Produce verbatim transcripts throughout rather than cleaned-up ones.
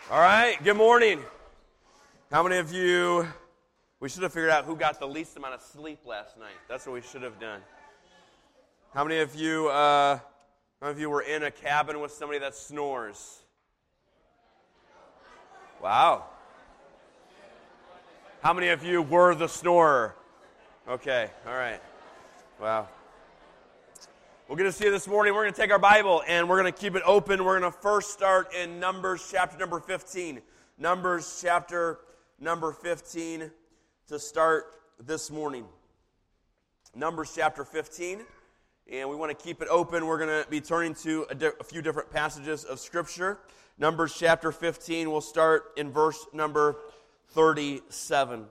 All right, good morning. How many of you, we should have figured out who got the least amount of sleep last night. That's what we should have done. How many of you, uh, how many of you were in a cabin with somebody that snores? Wow. How many of you were the snorer? Okay, all right. Wow. We're going to see you this morning. We're going to take our Bible and we're going to keep it open. We're going to first start in Numbers chapter number fifteen. Numbers chapter number fifteen to start this morning. Numbers chapter fifteen. And we want to keep it open. We're going to be turning to a, di- a few different passages of Scripture. Numbers chapter fifteen, we'll start in verse number thirty-seven.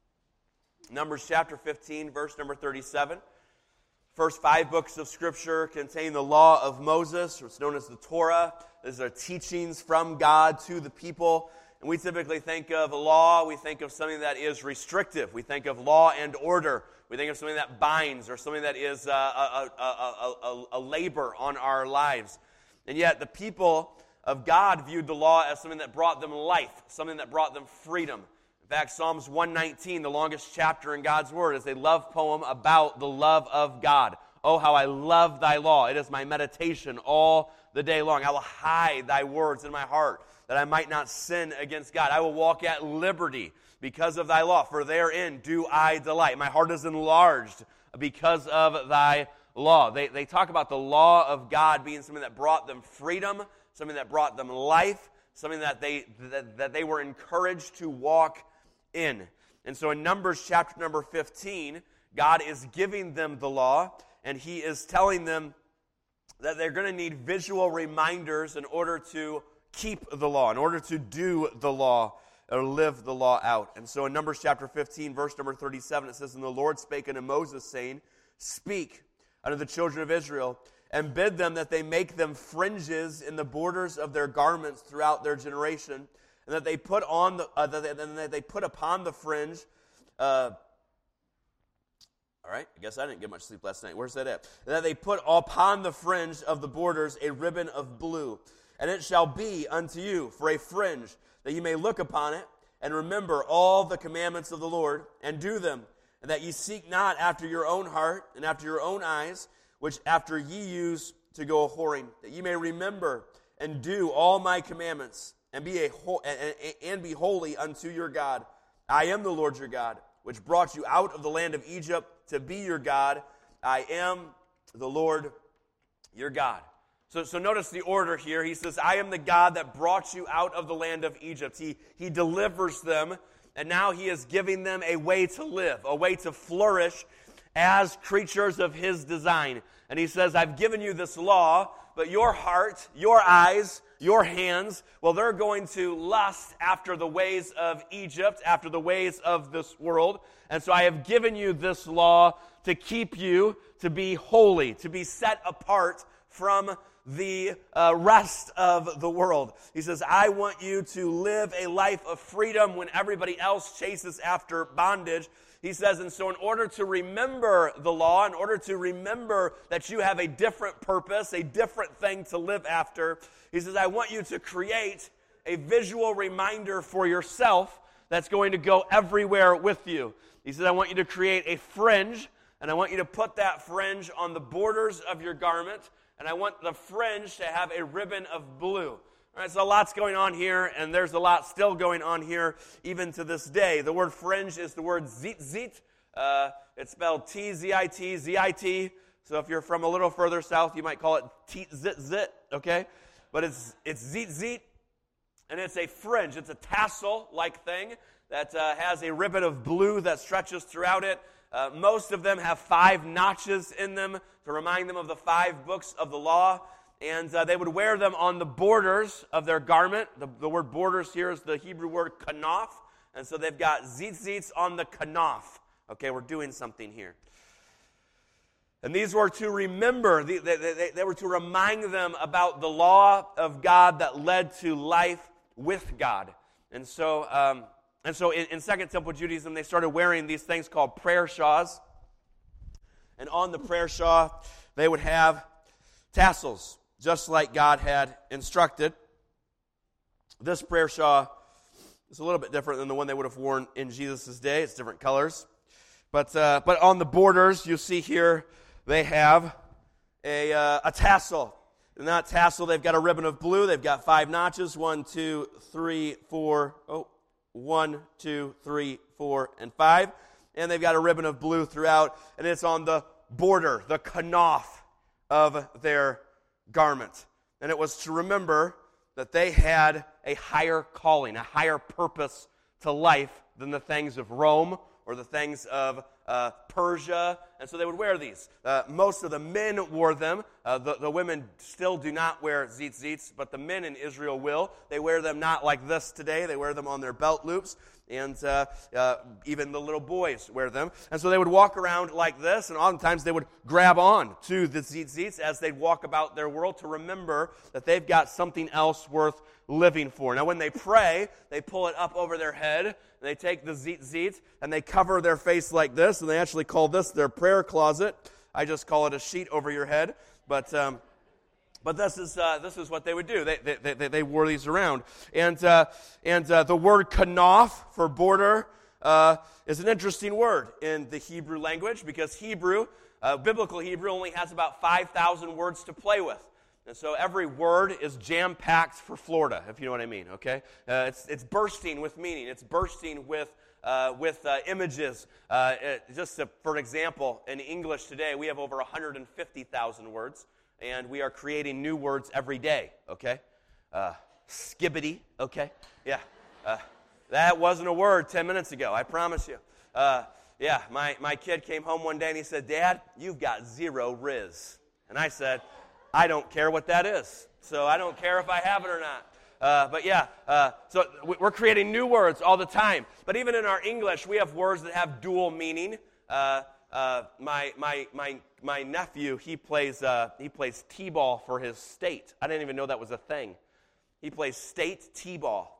Numbers chapter fifteen, verse number thirty-seven. First five books of Scripture contain the law of Moses, what's known as the Torah. These are teachings from God to the people. And we typically think of law, we think of something that is restrictive. We think of law and order. We think of something that binds or something that is uh, a, a, a, a, a labor on our lives. And yet the people of God viewed the law as something that brought them life, something that brought them freedom. In fact, Psalms one nineteen, the longest chapter in God's Word, is a love poem about the love of God. Oh, how I love thy law. It is my meditation all the day long. I will hide thy words in my heart, that I might not sin against God. I will walk at liberty because of thy law, for therein do I delight. My heart is enlarged because of thy law. They, they talk about the law of God being something that brought them freedom, something that brought them life, something that they that, that they were encouraged to walk in. And so in Numbers chapter number fifteen, God is giving them the law, and He is telling them that they're going to need visual reminders in order to keep the law, in order to do the law, or live the law out. And so in Numbers chapter fifteen, verse number thirty-seven, it says, "And the Lord spake unto Moses, saying, Speak unto the children of Israel, and bid them that they make them fringes in the borders of their garments throughout their generation, and that they put on the uh, that, they, that they put upon the fringe." Uh, all right, I guess I didn't get much sleep last night. Where's that at? "That they put upon the fringe of the borders a ribbon of blue, and it shall be unto you for a fringe, that ye may look upon it, and remember all the commandments of the Lord, and do them, and that ye seek not after your own heart and after your own eyes, which after ye use to go a whoring, that ye may remember and do all my commandments, and be a ho- and, and be holy unto your God. I am the Lord your God, which brought you out of the land of Egypt to be your God. I am the Lord your God." So, so notice the order here. He says, I am the God that brought you out of the land of Egypt. He, he delivers them, and now He is giving them a way to live, a way to flourish as creatures of His design. And He says, I've given you this law, but your heart, your eyes, your hands, well, they're going to lust after the ways of Egypt, after the ways of this world. And so I have given you this law to keep you, to be holy, to be set apart from the uh, rest of the world. He says, I want you to live a life of freedom when everybody else chases after bondage. He says, and so in order to remember the law, in order to remember that you have a different purpose, a different thing to live after, He says, I want you to create a visual reminder for yourself that's going to go everywhere with you. He says, I want you to create a fringe, and I want you to put that fringe on the borders of your garment, and I want the fringe to have a ribbon of blue. All right, so a lot's going on here, and there's a lot still going on here even to this day. The word fringe is the word zitzit. Uh, it's spelled T Z I T, Z I T. So if you're from a little further south, you might call it teet zit zit, okay? But it's it's zitzit, and it's a fringe. It's a tassel-like thing that uh, has a ribbon of blue that stretches throughout it. Uh, most of them have five notches in them to remind them of the five books of the law. And uh, they would wear them on the borders of their garment. The, the word borders here is the Hebrew word kanaf. And so they've got zitzits on the kanaf. Okay, we're doing something here. And these were to remember, they, they, they, they were to remind them about the law of God that led to life with God. And so... Um, And so in, in Second Temple Judaism, they started wearing these things called prayer shawls. And on the prayer shawl, they would have tassels, just like God had instructed. This prayer shawl is a little bit different than the one they would have worn in Jesus' day. It's different colors. But uh, but on the borders, you see here, they have a, uh, a tassel. In that tassel, they've got a ribbon of blue. They've got five notches. One, two, three, four. Oh, one, two, three, four, and five. And they've got a ribbon of blue throughout. And it's on the border, the kanaf of their garment. And it was to remember that they had a higher calling, a higher purpose to life than the things of Rome or the things of uh, Persia, and so they would wear these. Uh, most of the men wore them. Uh, the, the women still do not wear tzitzits, but the men in Israel will. They wear them not like this today. They wear them on their belt loops, and uh, uh, even the little boys wear them. And so they would walk around like this, and oftentimes they would grab on to the tzitzits as they'd walk about their world to remember that they've got something else worth living for. Now, when they pray, they pull it up over their head, and they take the tzitzit, and they cover their face like this, and they actually call this their prayer closet. I just call it a sheet over your head, but um, but this is uh, this is what they would do. They they they, they wore these around, and uh, and uh, the word kanaf for border uh, is an interesting word in the Hebrew language because Hebrew, uh, biblical Hebrew, only has about five thousand words to play with. And so every word is jam-packed for Florida, if you know what I mean, okay? Uh, it's it's bursting with meaning. It's bursting with uh, with uh, images. Uh, it, just to, for example, in English today, we have over one hundred fifty thousand words, and we are creating new words every day, okay? Uh, skibbity, okay? Yeah. Uh, that wasn't a word ten minutes ago, I promise you. Uh, yeah, my, my kid came home one day and he said, "Dad, you've got zero riz." And I said, "I don't care what that is, so I don't care if I have it or not." Uh, but yeah, uh, so we're creating new words all the time. But even in our English, we have words that have dual meaning. Uh, uh, my my my my nephew, he plays uh, he plays t-ball for his state. I didn't even know that was a thing. He plays state t-ball.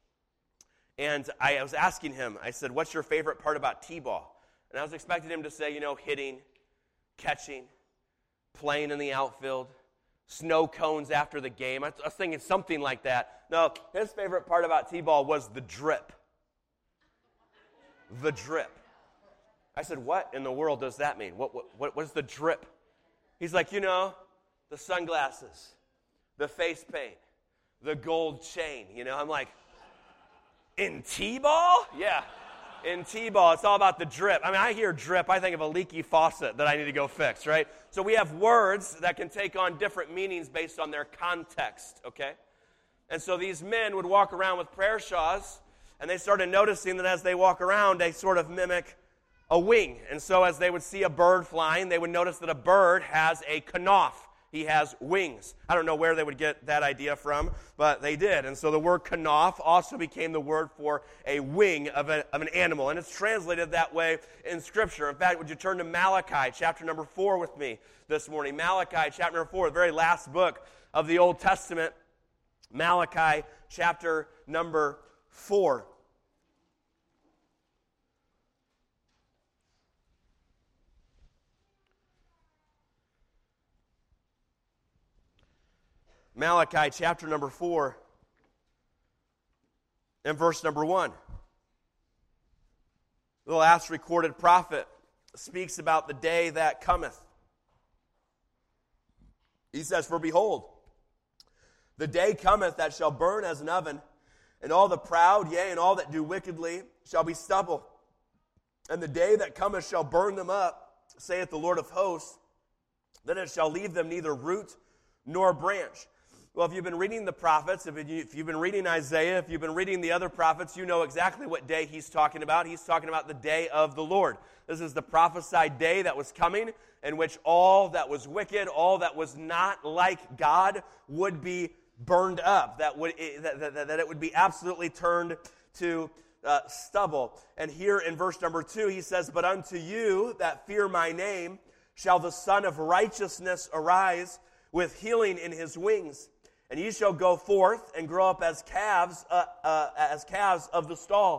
And I was asking him, I said, "What's your favorite part about t-ball?" And I was expecting him to say, you know, hitting, catching, playing in the outfield, snow cones after the game. I was thinking something like that. No, his favorite part about t-ball was the drip. The drip. I said, "What in the world does that mean? What, what, what is the drip?" He's like, "You know, the sunglasses, the face paint, the gold chain." You know, I'm like, in t-ball? Yeah. In t-ball, it's all about the drip. I mean, I hear drip, I think of a leaky faucet that I need to go fix, right? So we have words that can take on different meanings based on their context, okay? And so these men would walk around with prayer shawls, and they started noticing that as they walk around, they sort of mimic a wing. And so as they would see a bird flying, they would notice that a bird has a kanaf. He has wings. I don't know where they would get that idea from, but they did. And so the word kanaf also became the word for a wing of, a, of an animal. And it's translated that way in Scripture. In fact, would you turn to Malachi chapter number four with me this morning? Malachi chapter number four, the very last book of the Old Testament. Malachi chapter number four. Malachi chapter number four and verse number one. The last recorded prophet speaks about the day that cometh. He says, "For behold, the day cometh that shall burn as an oven, and all the proud, yea, and all that do wickedly shall be stubble. And the day that cometh shall burn them up, saith the Lord of hosts, then it shall leave them neither root nor branch." Well, if you've been reading the prophets, if you've been reading Isaiah, if you've been reading the other prophets, you know exactly what day he's talking about. He's talking about the day of the Lord. This is the prophesied day that was coming, in which all that was wicked, all that was not like God would be burned up, that would that, that, that it would be absolutely turned to uh, stubble. And here in verse number two, he says, "But unto you that fear my name shall the Son of Righteousness arise with healing in his wings. And ye shall go forth and grow up as calves, uh, uh, as calves of the stall.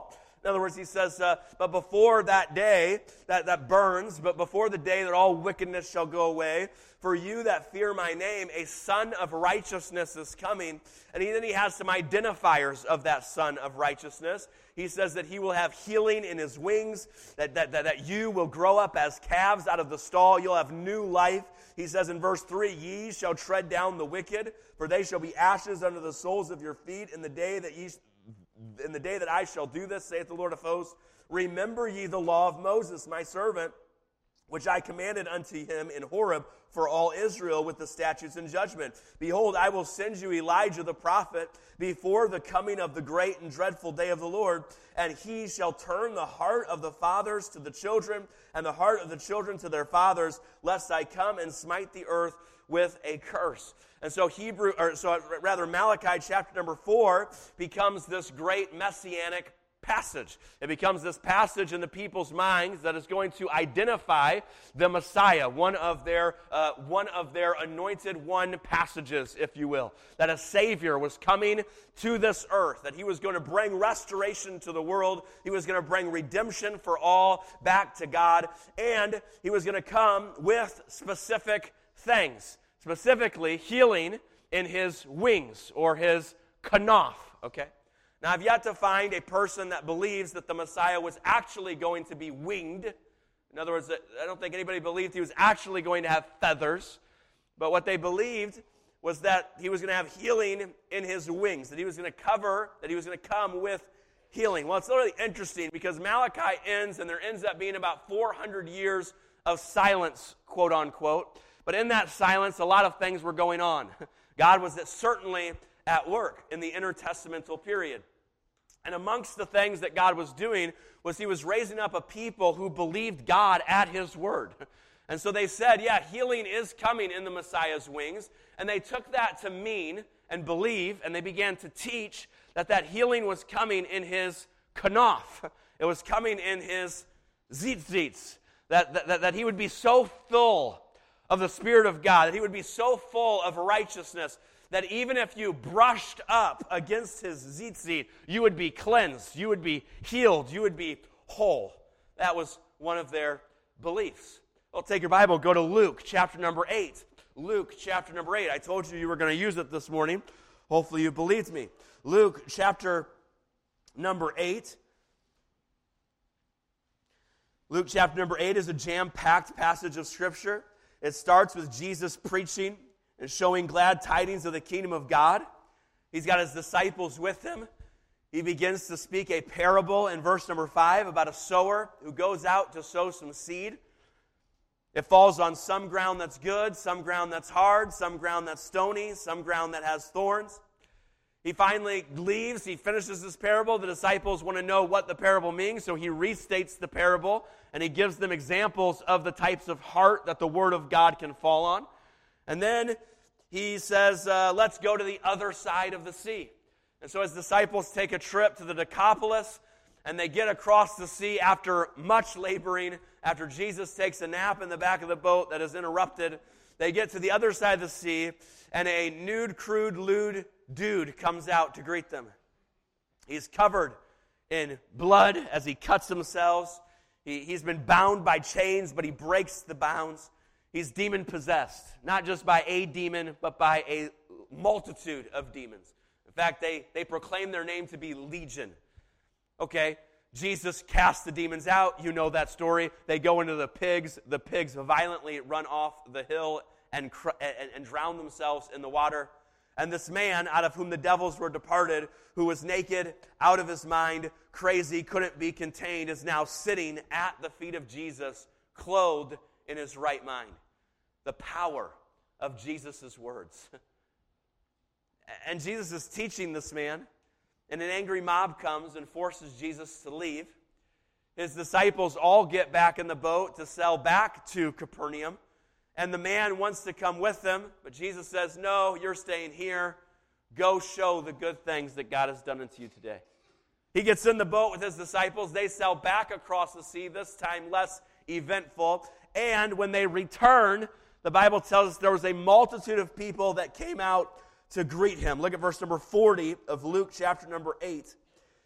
In other words, he says, uh, but before that day that, that burns, but before the day that all wickedness shall go away, for you that fear my name, a son of righteousness is coming. And he, then he has some identifiers of that son of righteousness. He says that he will have healing in his wings, that, that, that, that you will grow up as calves out of the stall. You'll have new life. He says in verse three, ye shall tread down the wicked, for they shall be ashes under the soles of your feet in the day that ye in the day that I shall do this, saith the Lord of hosts. Remember ye the law of Moses, my servant, which I commanded unto him in Horeb for all Israel with the statutes and judgment. Behold, I will send you Elijah the prophet before the coming of the great and dreadful day of the Lord, and he shall turn the heart of the fathers to the children, and the heart of the children to their fathers, lest I come and smite the earth with a curse. And so Hebrew, or so rather Malachi chapter number four becomes this great messianic passage. It becomes this passage in the people's minds that is going to identify the Messiah, one of their uh, one of their anointed one passages, if you will. That a Savior was coming to this earth, that he was going to bring restoration to the world, he was going to bring redemption for all back to God, and he was going to come with specific things, specifically healing in his wings or his kanaf, okay? Now, I've yet to find a person that believes that the Messiah was actually going to be winged. In other words, I don't think anybody believed he was actually going to have feathers. But what they believed was that he was going to have healing in his wings, that he was going to cover, that he was going to come with healing. Well, it's really interesting because Malachi ends, and there ends up being about four hundred years of silence, quote unquote. But in that silence, a lot of things were going on. God was certainly at work in the intertestamental period. And amongst the things that God was doing was he was raising up a people who believed God at his word. And so they said, yeah, healing is coming in the Messiah's wings. And they took that to mean and believe, and they began to teach that that healing was coming in his kanaf. It was coming in his tzitzits. That, that, that he would be so full of the Spirit of God, that he would be so full of righteousness, that even if you brushed up against his tzitzit, you would be cleansed, you would be healed, you would be whole. That was one of their beliefs. Well, take your Bible, go to Luke chapter number eight. Luke chapter number eight. I told you you were going to use it this morning. Hopefully you believed me. Luke chapter number eight. Luke chapter number eight is a jam-packed passage of Scripture. It starts with Jesus preaching and showing glad tidings of the kingdom of God. He's got his disciples with him. He begins to speak a parable in verse number five about a sower who goes out to sow some seed. It falls on some ground that's good, some ground that's hard, some ground that's stony, some ground that has thorns. He finally leaves. He finishes this parable. The disciples want to know what the parable means, so he restates the parable, and he gives them examples of the types of heart that the Word of God can fall on. And then he says, uh, let's go to the other side of the sea. And so his disciples take a trip to the Decapolis, and they get across the sea after much laboring, after Jesus takes a nap in the back of the boat that is interrupted. They get to the other side of the sea, and a nude, crude, lewd dude comes out to greet them. He's covered in blood as he cuts himself. He, he's been bound by chains, but he breaks the bounds. He's demon-possessed, not just by a demon, but by a multitude of demons. In fact, they, they proclaim their name to be Legion. Okay, Jesus casts the demons out. You know that story. They go into the pigs. The pigs violently run off the hill and, and, and drown themselves in the water. And this man, out of whom the devils were departed, who was naked, out of his mind, crazy, couldn't be contained, is now sitting at the feet of Jesus, clothed in his right mind. The power of Jesus' words. And Jesus is teaching this man, and an angry mob comes and forces Jesus to leave. His disciples all get back in the boat to sail back to Capernaum, and the man wants to come with them, but Jesus says, no, you're staying here. Go show the good things that God has done unto you today. He gets in the boat with his disciples. They sail back across the sea, this time less eventful. And when they return, the Bible tells us there was a multitude of people that came out to greet him. Look at verse number forty of Luke chapter number eight.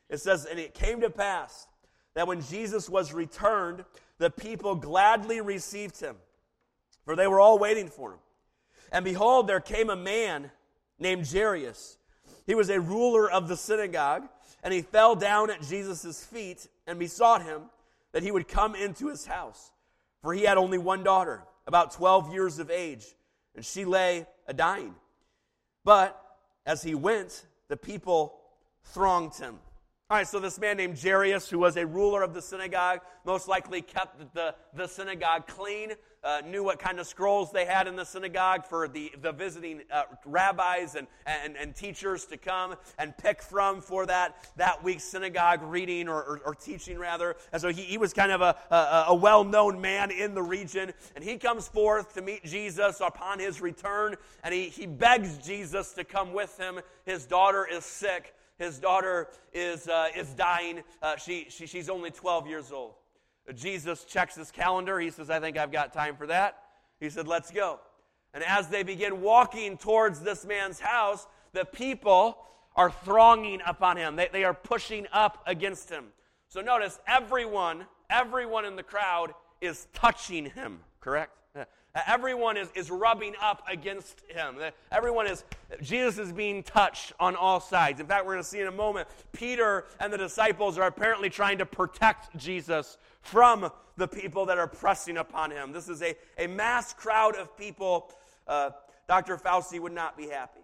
It says, and it came to pass that when Jesus was returned, the people gladly received him, for they were all waiting for him. And behold, there came a man named Jairus. He was a ruler of the synagogue, and he fell down at Jesus' feet and besought him that he would come into his house. For he had only one daughter, about twelve years of age, and she lay a-dying. But as he went, the people thronged him. All right, so this man named Jairus, who was a ruler of the synagogue, most likely kept the, the synagogue clean, uh, knew what kind of scrolls they had in the synagogue for the, the visiting uh, rabbis and, and, and teachers to come and pick from for that, that week's synagogue reading or, or, or teaching, rather. And so he, he was kind of a, a, a well-known man in the region. And he comes forth to meet Jesus upon his return, and he, he begs Jesus to come with him. His daughter is sick. His daughter is uh, is dying. Uh, she, she she's only twelve years old. Jesus checks his calendar. He says, I think I've got time for that. He said, let's go. And as they begin walking towards this man's house, the people are thronging upon him. They, they are pushing up against him. So notice, everyone, everyone in the crowd is touching him, correct? Everyone is, is rubbing up against him. Everyone is, Jesus is being touched on all sides. In fact, we're going to see in a moment, Peter and the disciples are apparently trying to protect Jesus from the people that are pressing upon him. This is a, a mass crowd of people. Uh, Doctor Fauci would not be happy.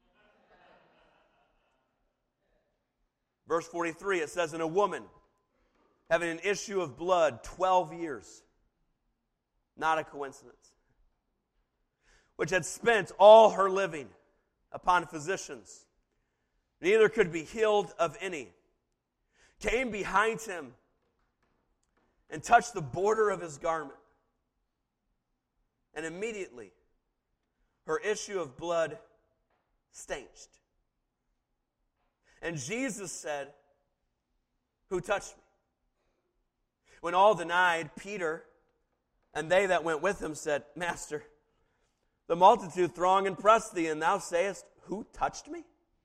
Verse forty-three, it says, and a woman having an issue of blood twelve years, not a coincidence, which had spent all her living upon physicians, neither could be healed of any, came behind him and touched the border of his garment. And immediately her issue of blood stanched. And Jesus said, who touched me? When all denied, Peter and they that went with him said, Master, the multitude throng and press thee, and thou sayest, who touched me?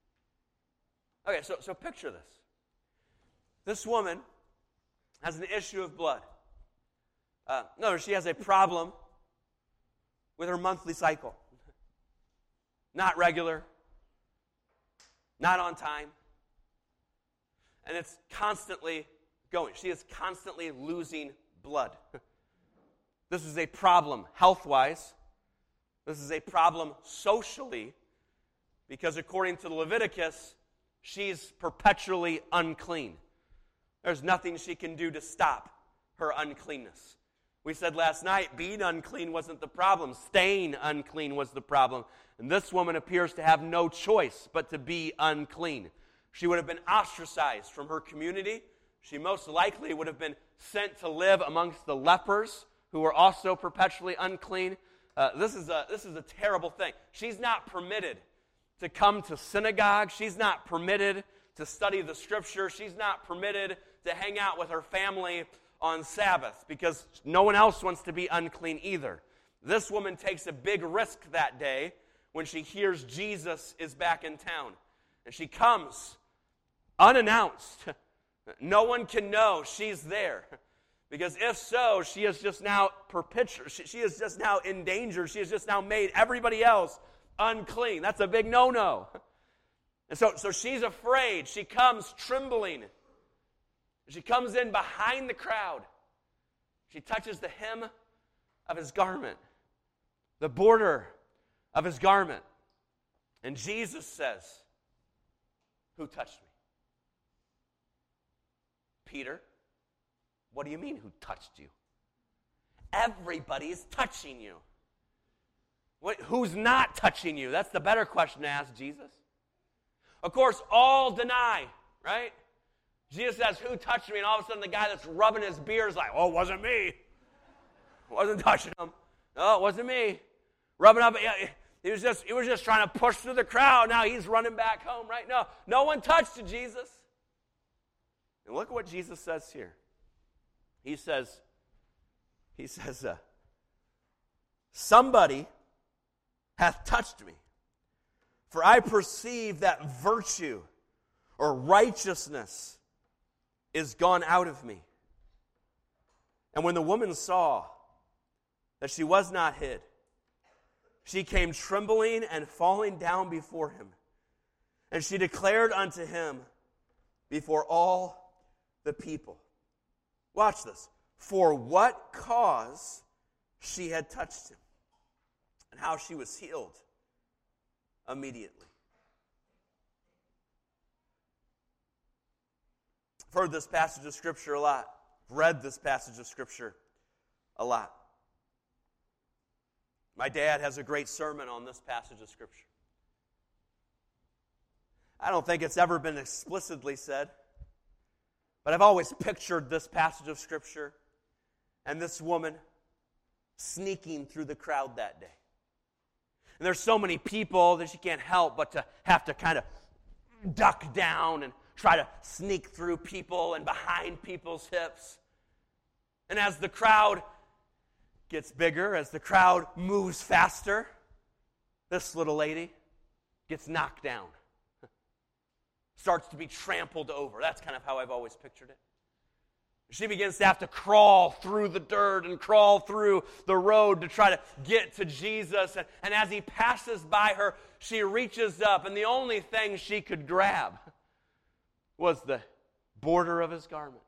Okay, so, so picture this. This woman has an issue of blood. Uh, notice she has a problem with her monthly cycle. Not regular, not on time, and it's constantly going. She is constantly losing blood. This is a problem health-wise. This is a problem socially, because according to Leviticus, she's perpetually unclean. There's nothing she can do to stop her uncleanness. We said last night, being unclean wasn't the problem. Staying unclean was the problem. And this woman appears to have no choice but to be unclean. She would have been ostracized from her community. She most likely would have been sent to live amongst the lepers, who were also perpetually unclean. Uh, this is a this is a terrible thing. She's not permitted to come to synagogue. She's not permitted to study the Scripture. She's not permitted to hang out with her family on Sabbath, because no one else wants to be unclean either. This woman takes a big risk that day when she hears Jesus is back in town. And she comes unannounced. No one can know she's there. Because if so, she is just now perpetu- she, she is just now in danger. She has just now made everybody else unclean. That's a big no-no. And so, so she's afraid. She comes trembling. She comes in behind the crowd. She touches the hem of his garment, the border of his garment. And Jesus says, who touched me? Peter, what do you mean, who touched you? Everybody's touching you. What, who's not touching you? That's the better question to ask Jesus. Of course, all deny, right? Jesus says, who touched me? And all of a sudden the guy that's rubbing his beard is like, oh, it wasn't me. It wasn't touching him. No, it wasn't me. Rubbing up, he was just he was just trying to push through the crowd. Now he's running back home, right? No, no one touched Jesus. And look at what Jesus says here. He says, he says, uh, somebody hath touched me, for I perceive that virtue or righteousness is gone out of me." And when the woman saw that she was not hid, she came trembling and falling down before him. And she declared unto him before all the people. Watch this. For what cause she had touched him, and how she was healed immediately. I've heard this passage of Scripture a lot. I've read this passage of Scripture a lot. My dad has a great sermon on this passage of Scripture. I don't think it's ever been explicitly said, but I've always pictured this passage of Scripture and this woman sneaking through the crowd that day. And there's so many people that she can't help but to have to kind of duck down and try to sneak through people and behind people's hips. And as the crowd gets bigger, as the crowd moves faster, this little lady gets knocked down. Starts to be trampled over. That's kind of how I've always pictured it. She begins to have to crawl through the dirt and crawl through the road to try to get to Jesus. And, and as he passes by her, she reaches up, and the only thing she could grab was the border of his garment.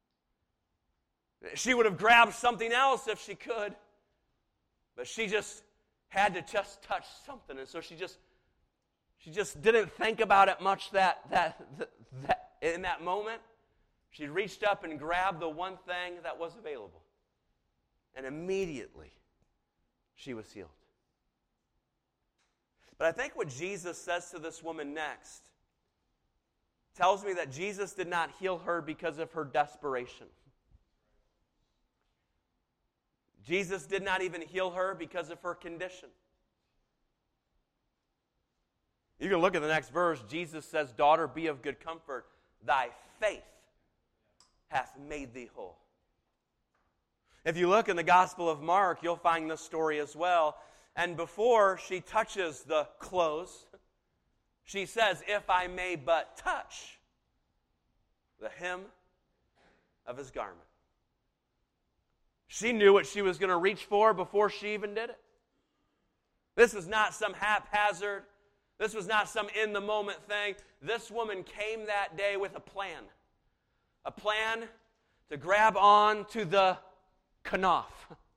She would have grabbed something else if she could, but she just had to just touch something. And so she just She just didn't think about it much that, that, that in that moment. She reached up and grabbed the one thing that was available. And immediately, she was healed. But I think what Jesus says to this woman next tells me that Jesus did not heal her because of her desperation. Jesus did not even heal her because of her condition. You can look at the next verse. Jesus says, "Daughter, be of good comfort. Thy faith hath made thee whole." If you look in the Gospel of Mark, you'll find this story as well. And before she touches the clothes, she says, "If I may but touch the hem of his garment." She knew what she was going to reach for before she even did it. This was not some haphazard. This was not some in-the-moment thing. This woman came that day with a plan. A plan to grab on to the kanaf.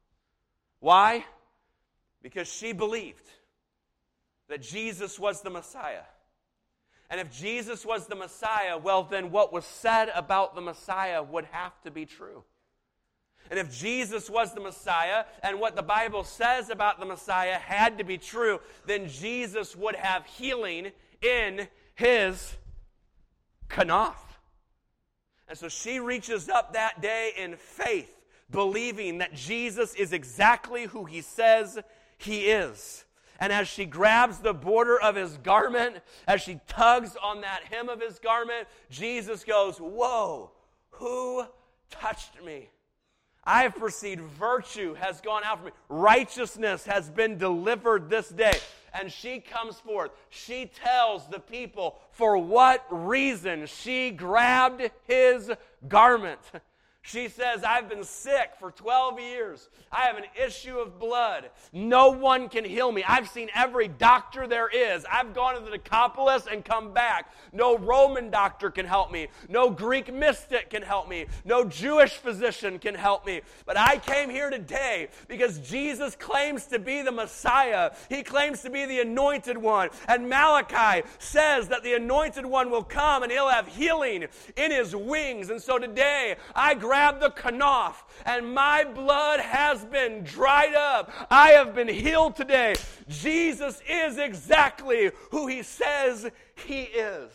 Why? Because she believed that Jesus was the Messiah. And if Jesus was the Messiah, well, then what was said about the Messiah would have to be true. And if Jesus was the Messiah, and what the Bible says about the Messiah had to be true, then Jesus would have healing in his kanaf. And so she reaches up that day in faith, believing that Jesus is exactly who he says he is. And as she grabs the border of his garment, as she tugs on that hem of his garment, Jesus goes, "Whoa, who touched me?" I have perceived virtue has gone out from me. Righteousness has been delivered this day. And she comes forth. She tells the people for what reason she grabbed his garment. She says, "I've been sick for twelve years. I have an issue of blood. No one can heal me. I've seen every doctor there is. I've gone to the Decapolis and come back. No Roman doctor can help me. No Greek mystic can help me. No Jewish physician can help me. But I came here today because Jesus claims to be the Messiah. He claims to be the anointed one. And Malachi says that the anointed one will come and he'll have healing in his wings. And so today, I grab the kanaf, and my blood has been dried up. I have been healed today. Jesus is exactly who he says he is.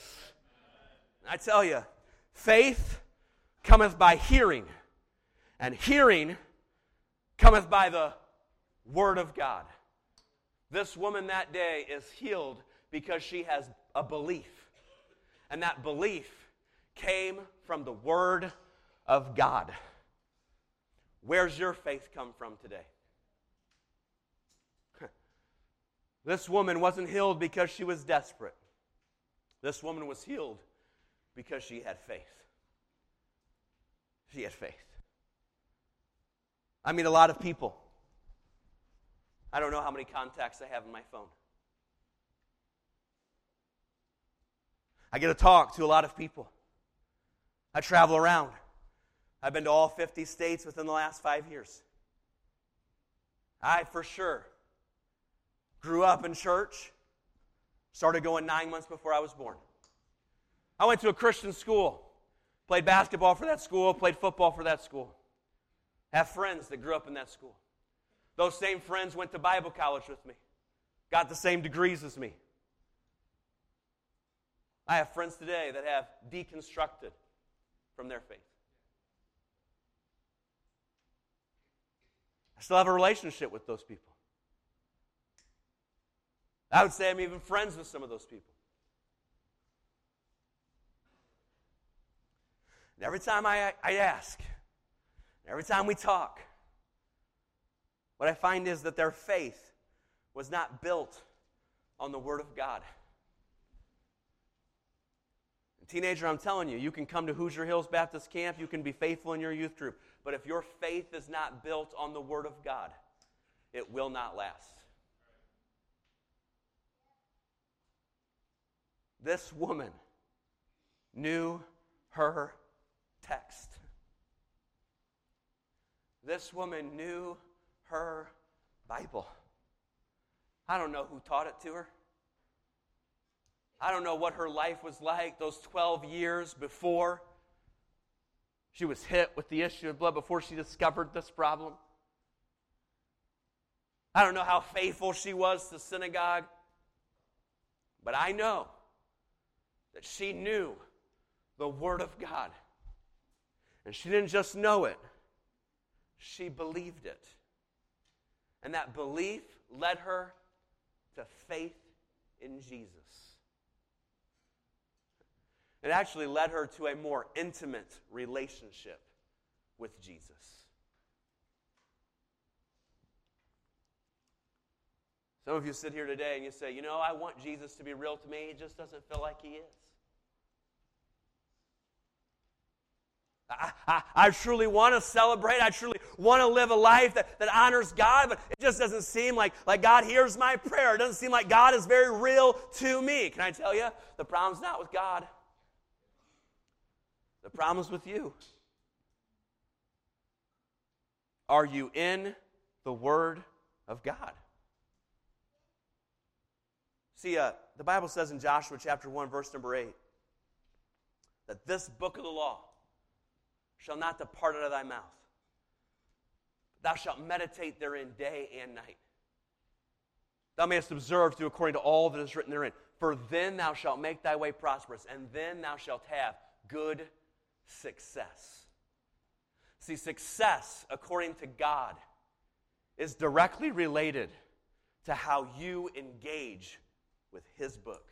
I tell you, faith cometh by hearing, and hearing cometh by the word of God. This woman that day is healed because she has a belief, and that belief came from the word of God. Where's your faith come from today? This woman wasn't healed because she was desperate. This woman was healed because she had faith. She had faith. I meet a lot of people. I don't know how many contacts I have in my phone. I get to talk to a lot of people. I travel around. I've been to all fifty states within the last five years. I, for sure, grew up in church, started going nine months before I was born. I went to a Christian school, played basketball for that school, played football for that school. Have friends that grew up in that school. Those same friends went to Bible college with me, got the same degrees as me. I have friends today that have deconstructed from their faith. I still have a relationship with those people. I would say I'm even friends with some of those people. And every time I, I ask, every time we talk, what I find is that their faith was not built on the Word of God. And teenager, I'm telling you, you can come to Hoosier Hills Baptist Camp, you can be faithful in your youth group, but if your faith is not built on the Word of God, it will not last. This woman knew her text. This woman knew her Bible. I don't know who taught it to her. I don't know what her life was like those twelve years before she was hit with the issue of blood, before she discovered this problem. I don't know how faithful she was to synagogue, but I know that she knew the Word of God. And she didn't just know it, she believed it. And that belief led her to faith in Jesus. It actually led her to a more intimate relationship with Jesus. Some of you sit here today and you say, you know, I want Jesus to be real to me. It just doesn't feel like He is. I, I, I truly want to celebrate. I truly want to live a life that, that honors God, but it just doesn't seem like, like God hears my prayer. It doesn't seem like God is very real to me. Can I tell you, the problem's not with God. The problem's with you. Are you in the Word of God? See, uh, the Bible says in Joshua chapter one, verse number eight, that this book of the law shall not depart out of thy mouth. Thou shalt meditate therein day and night. Thou mayest observe to do according to all that is written therein. For then thou shalt make thy way prosperous, and then thou shalt have good success. See, success, according to God, is directly related to how you engage with His book.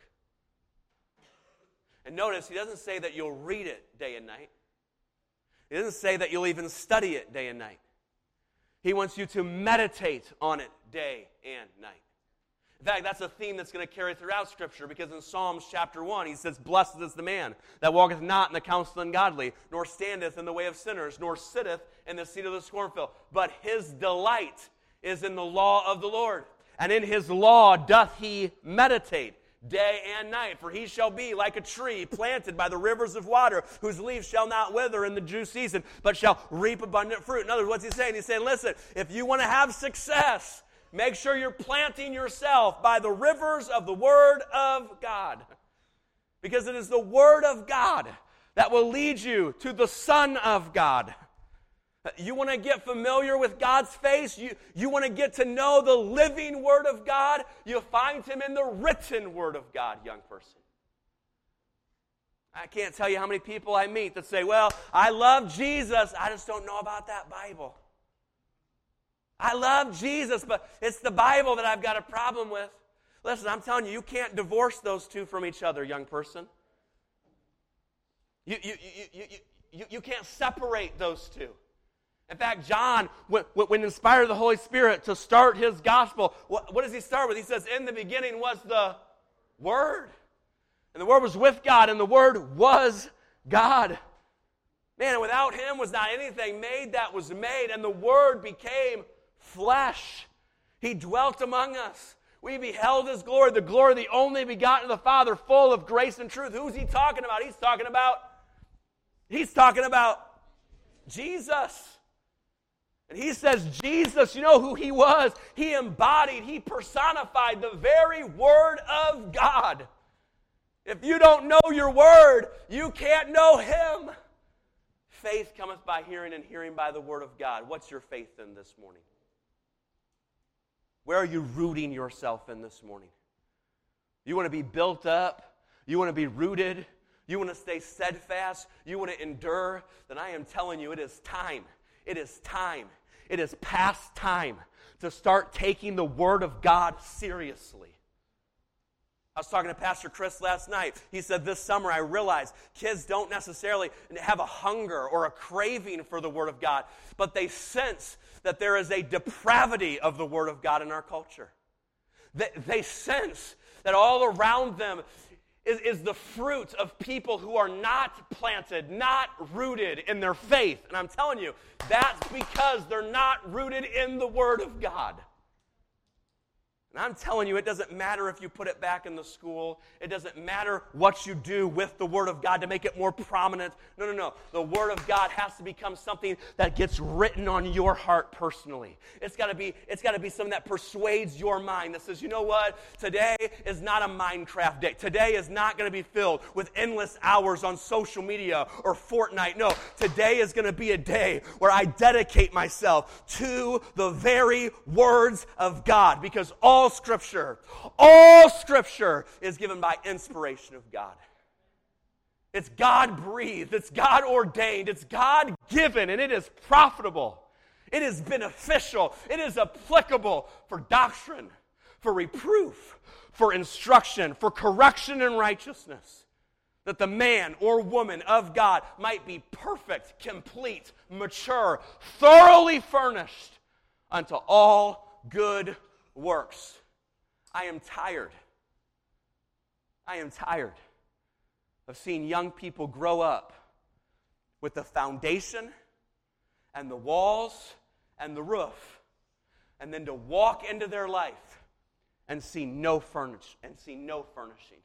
And notice, He doesn't say that you'll read it day and night. He doesn't say that you'll even study it day and night. He wants you to meditate on it day and night. In fact, that's a theme that's going to carry throughout Scripture, because in Psalms chapter one, He says, blessed is the man that walketh not in the counsel of the ungodly, nor standeth in the way of sinners, nor sitteth in the seat of the scornful. But his delight is in the law of the Lord, and in His law doth he meditate day and night. For he shall be like a tree planted by the rivers of water, whose leaves shall not wither in the due season, but shall reap abundant fruit. In other words, what's he saying? He's saying, listen, if you want to have success, make sure you're planting yourself by the rivers of the Word of God. Because it is the Word of God that will lead you to the Son of God. You want to get familiar with God's face? You, you want to get to know the living Word of God? You find Him in the written Word of God, young person. I can't tell you how many people I meet that say, well, I love Jesus, I just don't know about that Bible. I love Jesus, but it's the Bible that I've got a problem with. Listen, I'm telling you, you can't divorce those two from each other, young person. You, you, you, you, you, you can't separate those two. In fact, John, when, when inspired of the Holy Spirit to start his gospel, what, what does he start with? He says, in the beginning was the Word. And the Word was with God, and the Word was God. Man, without him was not anything made that was made, and the Word became flesh. He dwelt among us. We beheld his glory, the glory of the only begotten of the Father, full of grace and truth. Who's he talking about? He's talking about, he's talking about Jesus. And he says, Jesus, you know who he was? He embodied, he personified the very Word of God. If you don't know your Word, you can't know him. Faith cometh by hearing, and hearing by the Word of God. What's your faith in this morning? Where are you rooting yourself in this morning? You want to be built up? You want to be rooted? You want to stay steadfast? You want to endure? Then I am telling you, it is time. It is time. It is past time to start taking the Word of God seriously. I was talking to Pastor Chris last night. He said, this summer I realized kids don't necessarily have a hunger or a craving for the Word of God, but they sense that there is a depravity of the Word of God in our culture. They, they sense that all around them is, is the fruit of people who are not planted, not rooted in their faith. And I'm telling you, that's because they're not rooted in the Word of God. And I'm telling you, it doesn't matter if you put it back in the school. It doesn't matter what you do with the Word of God to make it more prominent. No, no, no. The Word of God has to become something that gets written on your heart personally. It's got to be, it's got to be something that persuades your mind, that says, you know what? Today is not a Minecraft day. Today is not going to be filled with endless hours on social media or Fortnite. No, today is going to be a day where I dedicate myself to the very words of God, because all All Scripture, all Scripture is given by inspiration of God. It's God-breathed, it's God-ordained, it's God-given, and it is profitable. It is beneficial. It is applicable for doctrine, for reproof, for instruction, for correction in righteousness, that the man or woman of God might be perfect, complete, mature, thoroughly furnished unto all good works. I am tired. I am tired of seeing young people grow up with the foundation and the walls and the roof, and then to walk into their life and see no furnish and see no furnishing.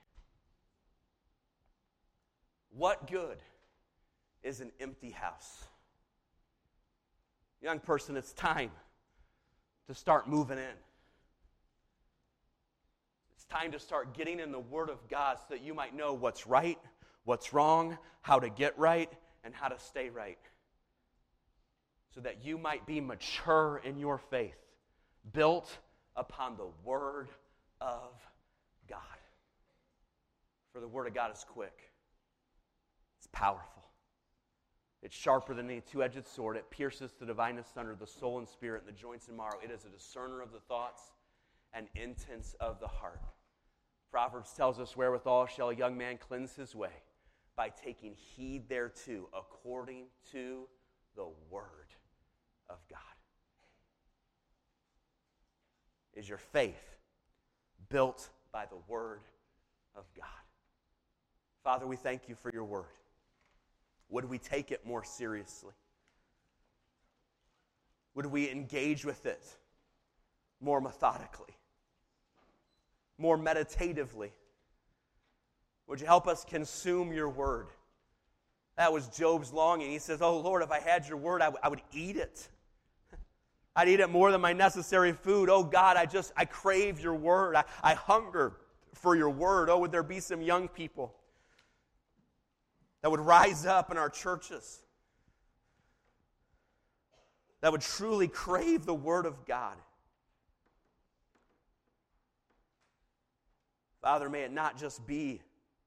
What good is an empty house? Young person, it's time to start moving in. It's time to start getting in the Word of God so that you might know what's right, what's wrong, how to get right, and how to stay right. So that you might be mature in your faith, built upon the Word of God. For the Word of God is quick. It's powerful. It's sharper than any two-edged sword. It pierces to divine asunder the soul and spirit and the joints and marrow. It is a discerner of the thoughts and intents of the heart. Proverbs tells us, wherewithal shall a young man cleanse his way? By taking heed thereto, according to the Word of God. Is your faith built by the Word of God? Father, we thank you for your Word. Would we take it more seriously? Would we engage with it more methodically, more meditatively? Would you help us consume your Word? That was Job's longing. He says, oh Lord, if I had your Word, I, w- I would eat it. I'd eat it more than my necessary food. Oh God, I just, I crave your Word. I, I hunger for your Word. Oh, would there be some young people that would rise up in our churches, that would truly crave the Word of God. Father, may it not just be,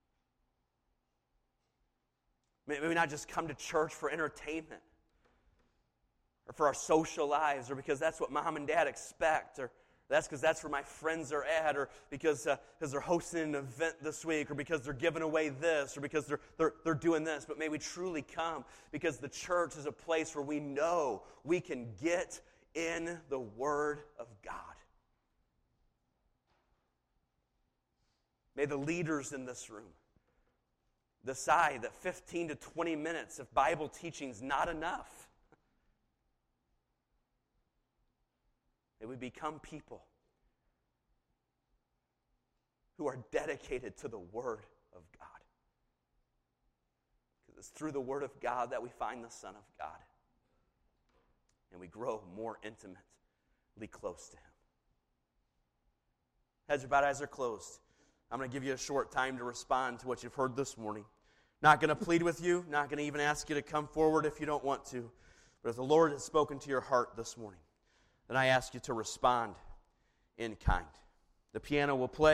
may we not just come to church for entertainment, or for our social lives, or because that's what mom and dad expect, or that's because that's where my friends are at, or because uh, because they're hosting an event this week, or because they're giving away this, or because they're, they're, they're doing this. But may we truly come because the church is a place where we know we can get in the Word of God. May the leaders in this room, decide that fifteen to twenty minutes of Bible teaching is not enough. That we become people who are dedicated to the Word of God. Because it's through the Word of God that we find the Son of God. And we grow more intimately close to Him. Heads are bowed, eyes are closed. I'm going to give you a short time to respond to what you've heard this morning. Not going to plead with you, not going to even ask you to come forward if you don't want to. But if the Lord has spoken to your heart this morning, then I ask you to respond in kind. The piano will play.